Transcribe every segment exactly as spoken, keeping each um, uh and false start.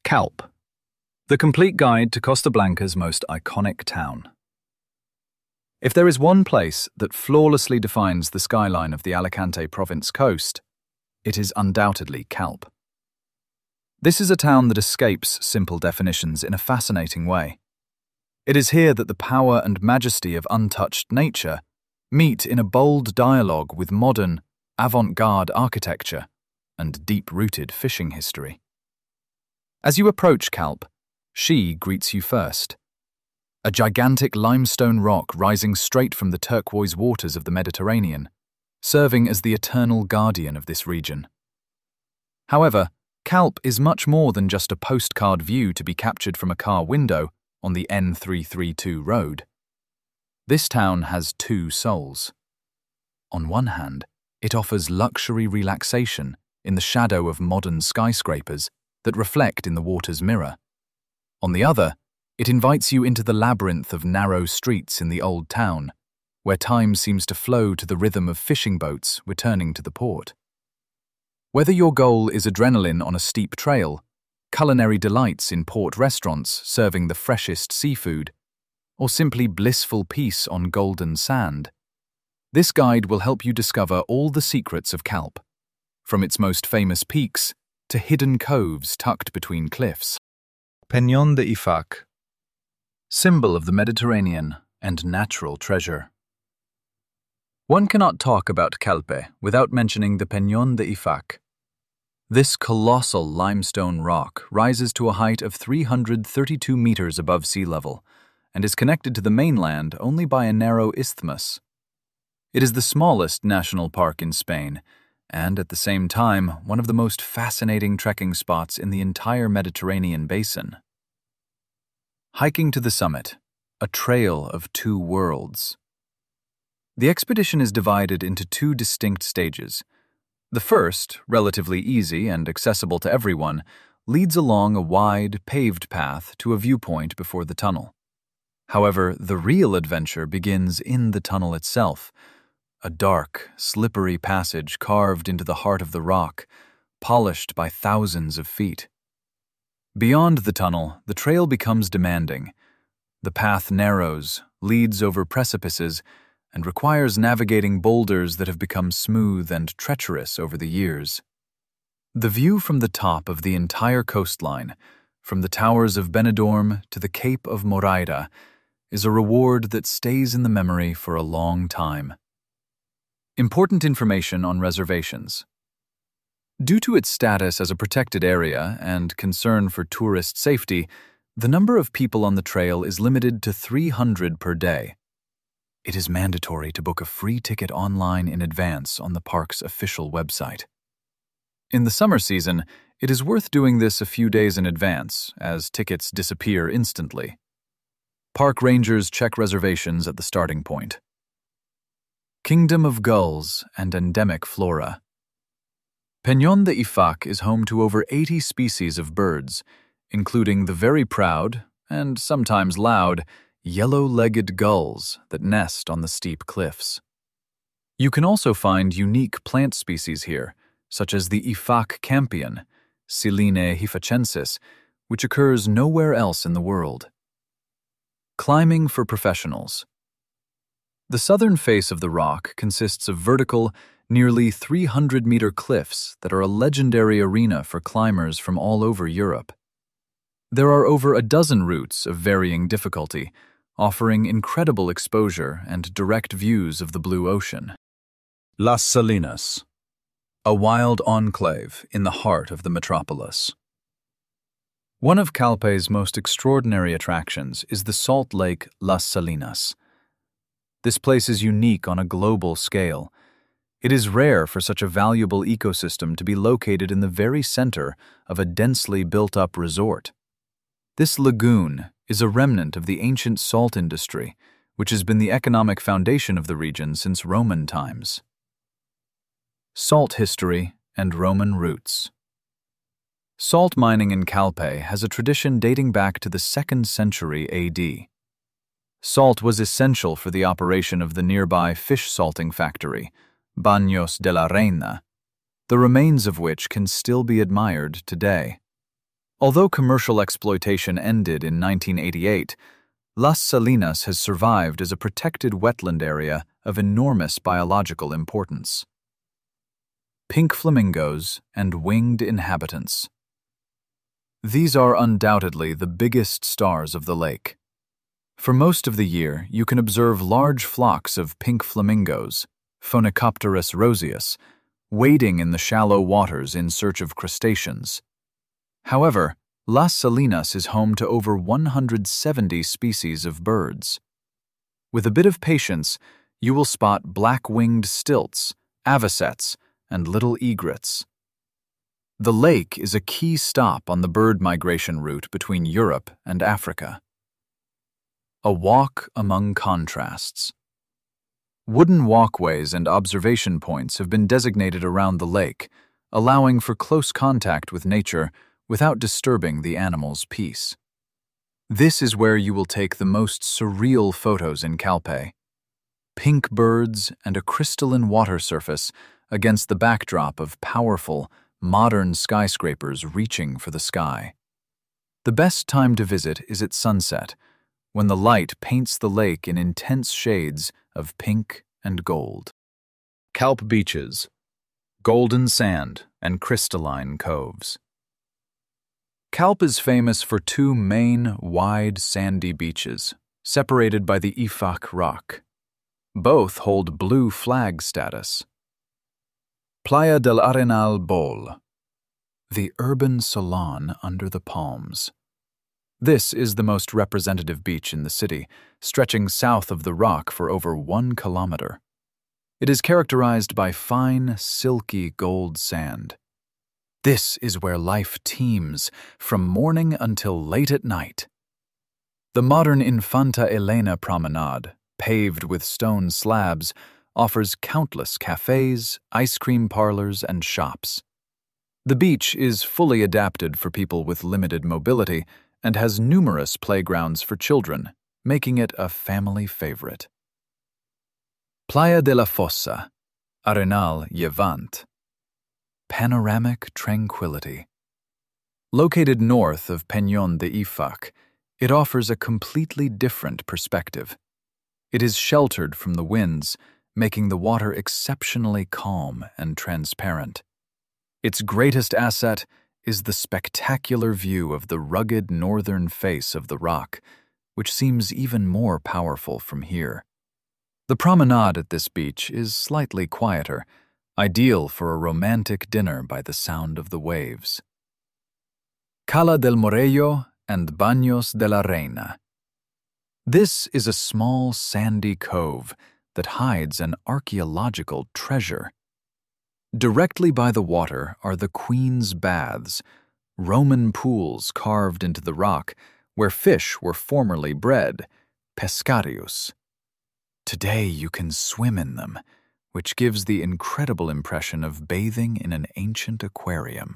Calpe, the complete guide to Costa Blanca's most iconic town. If there is one place that flawlessly defines the skyline of the Alicante province coast, it is undoubtedly Calpe. This is a town that escapes simple definitions in a fascinating way. It is here that the power and majesty of untouched nature meet in a bold dialogue with modern, avant-garde architecture and deep-rooted fishing history. As you approach Calpe, she greets you first. A gigantic limestone rock rising straight from the turquoise waters of the Mediterranean, serving as the eternal guardian of this region. However, Calpe is much more than just a postcard view to be captured from a car window on the N three thirty-two road. This town has two souls. On one hand, it offers luxury relaxation in the shadow of modern skyscrapers that reflect in the water's mirror. On the other, it invites you into the labyrinth of narrow streets in the old town, where time seems to flow to the rhythm of fishing boats returning to the port. Whether your goal is adrenaline on a steep trail, culinary delights in port restaurants serving the freshest seafood, or simply blissful peace on golden sand, this guide will help you discover all the secrets of Calpe, from its most famous peaks to hidden coves tucked between cliffs. Peñón de Ifac, symbol of the Mediterranean and natural treasure. One cannot talk about Calpe without mentioning the Peñón de Ifac. This colossal limestone rock rises to a height of three hundred thirty-two meters above sea level and is connected to the mainland only by a narrow isthmus. It is the smallest national park in Spain and, at the same time, one of the most fascinating trekking spots in the entire Mediterranean basin. Hiking to the summit, a trail of two worlds. The expedition is divided into two distinct stages. The first, relatively easy and accessible to everyone, leads along a wide, paved path to a viewpoint before the tunnel. However, the real adventure begins in the tunnel itself, a dark, slippery passage carved into the heart of the rock, polished by thousands of feet. Beyond the tunnel, the trail becomes demanding. The path narrows, leads over precipices, and requires navigating boulders that have become smooth and treacherous over the years. The view from the top of the entire coastline, from the towers of Benidorm to the Cape of Moraira, is a reward that stays in the memory for a long time. Important information on reservations. Due to its status as a protected area and concern for tourist safety, the number of people on the trail is limited to three hundred per day. It is mandatory to book a free ticket online in advance on the park's official website. In the summer season, it is worth doing this a few days in advance, as tickets disappear instantly. Park rangers check reservations at the starting point. Kingdom of Gulls and Endemic Flora. Peñón de Ifac is home to over eighty species of birds, including the very proud, and sometimes loud, yellow-legged gulls that nest on the steep cliffs. You can also find unique plant species here, such as the Ifac campion, Silene hifachensis, which occurs nowhere else in the world. Climbing for professionals. The southern face of the rock consists of vertical, nearly three hundred meter cliffs that are a legendary arena for climbers from all over Europe. There are over a dozen routes of varying difficulty, offering incredible exposure and direct views of the blue ocean. Las Salinas, a wild enclave in the heart of the metropolis. One of Calpe's most extraordinary attractions is the salt lake Las Salinas. This place is unique on a global scale. It is rare for such a valuable ecosystem to be located in the very center of a densely built-up resort. This lagoon is a remnant of the ancient salt industry, which has been the economic foundation of the region since Roman times. Salt history and Roman roots. Salt mining in Calpe has a tradition dating back to the second century A D. Salt was essential for the operation of the nearby fish salting factory, Baños de la Reina, the remains of which can still be admired today. Although commercial exploitation ended in nineteen eighty-eight, Las Salinas has survived as a protected wetland area of enormous biological importance. Pink flamingos and winged inhabitants. These are undoubtedly the biggest stars of the lake. For most of the year, you can observe large flocks of pink flamingos, Phoenicopterus roseus, wading in the shallow waters in search of crustaceans. However, Las Salinas is home to over one hundred seventy species of birds. With a bit of patience, you will spot black-winged stilts, avocets, and little egrets. The lake is a key stop on the bird migration route between Europe and Africa. A walk among contrasts. Wooden walkways and observation points have been designated around the lake, allowing for close contact with nature without disturbing the animal's peace. This is where you will take the most surreal photos in Calpe. Pink birds and a crystalline water surface against the backdrop of powerful, modern skyscrapers reaching for the sky. The best time to visit is at sunset, when the light paints the lake in intense shades of pink and gold. Calpe beaches, golden sand and crystalline coves. Calpe is famous for two main, wide, sandy beaches, separated by the Ifak Rock. Both hold blue flag status. Playa del Arenal Bol, the urban salon under the palms. This is the most representative beach in the city, stretching south of the rock for over one kilometer. It is characterized by fine, silky gold sand. This is where life teems, from morning until late at night. The modern Infanta Elena promenade, paved with stone slabs, offers countless cafes, ice cream parlors, and shops. The beach is fully adapted for people with limited mobility and has numerous playgrounds for children, making it a family favorite. Playa de la Fossa, Arenal Llevant. Panoramic tranquility. Located north of Peñón de Ifak, it offers a completely different perspective. It is sheltered from the winds, making the water exceptionally calm and transparent. Its greatest asset is the spectacular view of the rugged northern face of the rock, which seems even more powerful from here. The promenade at this beach is slightly quieter, ideal for a romantic dinner by the sound of the waves. Cala del Morello and Baños de la Reina. This is a small sandy cove that hides an archaeological treasure. Directly by the water are the Queen's Baths, Roman pools carved into the rock where fish were formerly bred, pescarius. Today you can swim in them, which gives the incredible impression of bathing in an ancient aquarium.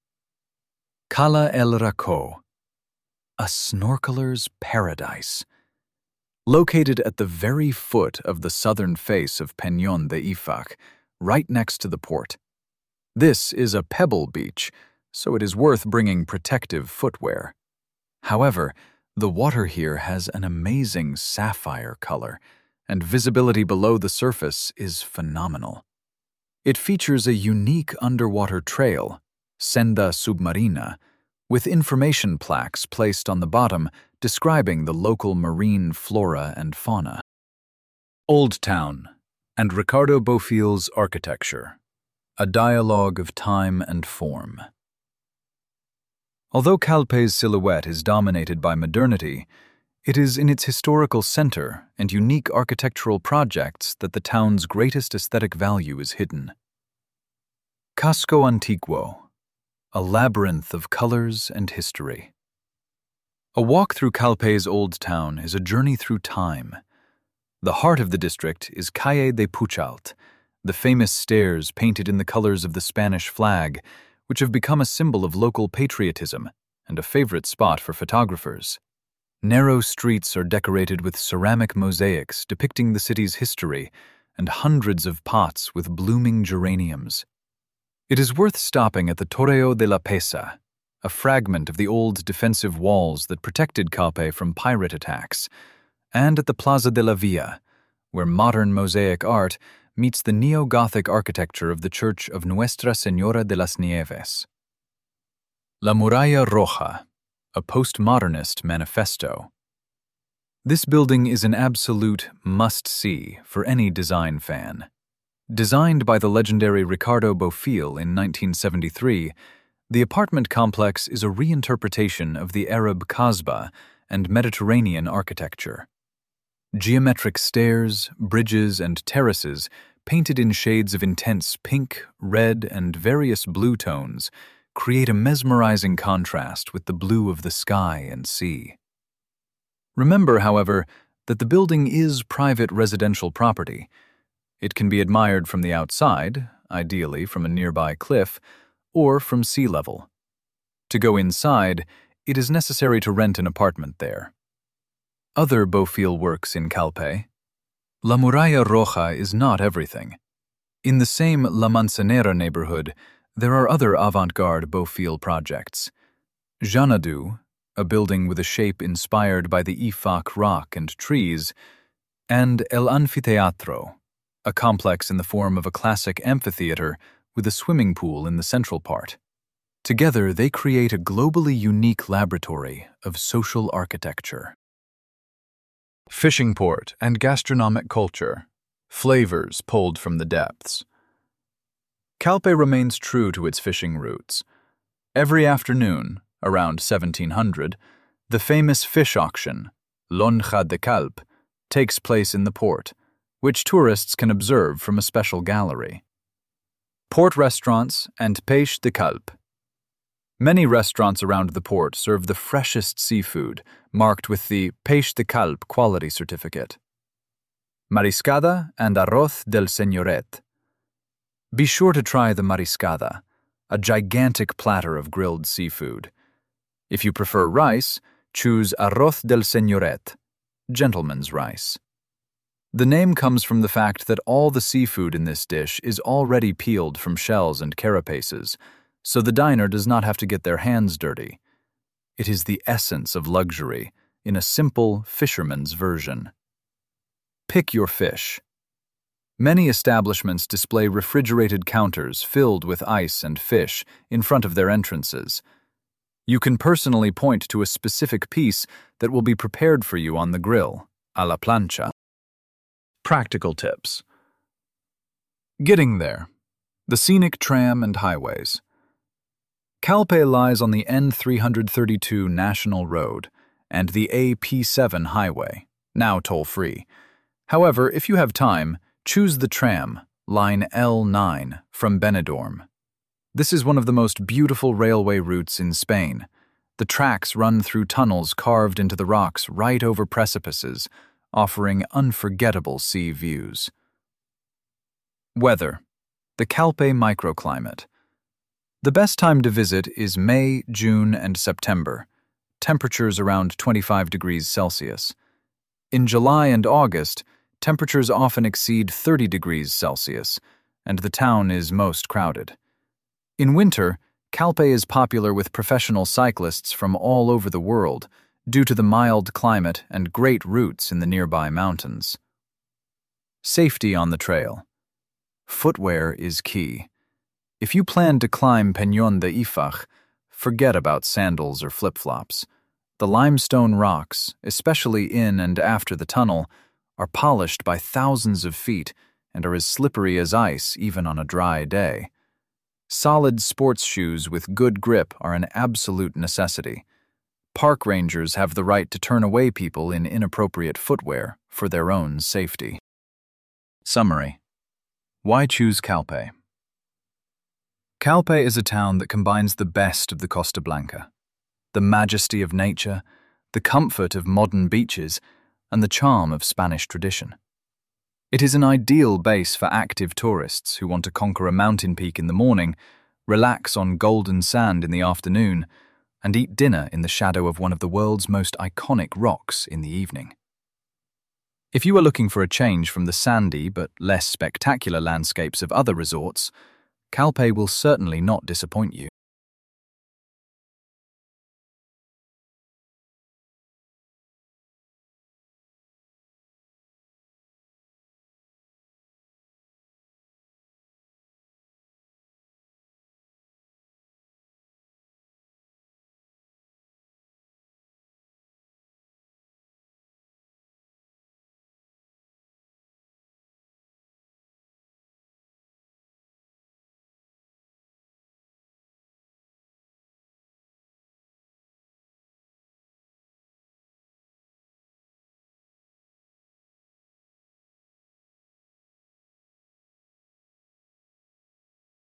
Cala el Raco, a snorkeler's paradise. Located at the very foot of the southern face of Peñón de Ifak, right next to the port. This is a pebble beach, so it is worth bringing protective footwear. However, the water here has an amazing sapphire color, and visibility below the surface is phenomenal. It features a unique underwater trail, Senda Submarina, with information plaques placed on the bottom describing the local marine flora and fauna. Old Town and Ricardo Bofill's architecture, a dialogue of time and form. Although Calpe's silhouette is dominated by modernity, it is in its historical center and unique architectural projects that the town's greatest aesthetic value is hidden. Casco Antiguo, a labyrinth of colors and history. A walk through Calpe's Old Town is a journey through time. The heart of the district is Calle de Puchalt, the famous stairs painted in the colors of the Spanish flag, which have become a symbol of local patriotism and a favorite spot for photographers. Narrow streets are decorated with ceramic mosaics depicting the city's history and hundreds of pots with blooming geraniums. It is worth stopping at the Torreo de la Pesa, a fragment of the old defensive walls that protected Calpe from pirate attacks, and at the Plaza de la Villa, where modern mosaic art meets the neo-Gothic architecture of the Church of Nuestra Señora de las Nieves. La Muralla Roja, a postmodernist manifesto. This building is an absolute must-see for any design fan. Designed by the legendary Ricardo Bofill in nineteen seventy-three, the apartment complex is a reinterpretation of the Arab Kasbah and Mediterranean architecture. Geometric stairs, bridges, and terraces painted in shades of intense pink, red, and various blue tones create a mesmerizing contrast with the blue of the sky and sea. Remember, however, that the building is private residential property. It can be admired from the outside, ideally from a nearby cliff, or from sea level. To go inside, it is necessary to rent an apartment there. Other Bofill works in Calpe. La Muralla Roja is not everything. In the same La Manzanera neighborhood, there are other avant-garde Bofill projects. Xanadu, a building with a shape inspired by the Ifak rock and trees, and El Anfiteatro, a complex in the form of a classic amphitheater with a swimming pool in the central part. Together, they create a globally unique laboratory of social architecture. Fishing port and gastronomic culture, flavors pulled from the depths. Calpe remains true to its fishing roots. Every afternoon, around seventeen hundred, the famous fish auction, Lonja de Calpe, takes place in the port, which tourists can observe from a special gallery. Port restaurants and Pêche de Calpe. Many restaurants around the port serve the freshest seafood, marked with the Pêche de Calpe quality certificate. Mariscada and Arroz del Señoret. Be sure to try the mariscada, a gigantic platter of grilled seafood. If you prefer rice, choose Arroz del Señoret, gentleman's rice. The name comes from the fact that all the seafood in this dish is already peeled from shells and carapaces, so the diner does not have to get their hands dirty. It is the essence of luxury, in a simple fisherman's version. Pick your fish. Many establishments display refrigerated counters filled with ice and fish in front of their entrances. You can personally point to a specific piece that will be prepared for you on the grill, a la plancha. Practical tips. Getting there. The scenic tram and highways. Calpe lies on the N three thirty-two National Road and the A P seven highway, now toll-free. However, if you have time, choose the tram, line L nine, from Benidorm. This is one of the most beautiful railway routes in Spain. The tracks run through tunnels carved into the rocks right over precipices, offering unforgettable sea views. Weather. The Calpe microclimate. The best time to visit is May, June, and September, temperatures around twenty-five degrees Celsius. In July and August, temperatures often exceed thirty degrees Celsius, and the town is most crowded. In winter, Calpe is popular with professional cyclists from all over the world due to the mild climate and great routes in the nearby mountains. Safety on the trail. Footwear is key. If you plan to climb Peñón de Ifak, forget about sandals or flip-flops. The limestone rocks, especially in and after the tunnel, are polished by thousands of feet and are as slippery as ice even on a dry day. Solid sports shoes with good grip are an absolute necessity. Park rangers have the right to turn away people in inappropriate footwear for their own safety. Summary. Why choose Calpe? Calpe is a town that combines the best of the Costa Blanca, the majesty of nature, the comfort of modern beaches, and the charm of Spanish tradition. It is an ideal base for active tourists who want to conquer a mountain peak in the morning, relax on golden sand in the afternoon, and eat dinner in the shadow of one of the world's most iconic rocks in the evening. If you are looking for a change from the sandy but less spectacular landscapes of other resorts, Calpe will certainly not disappoint you.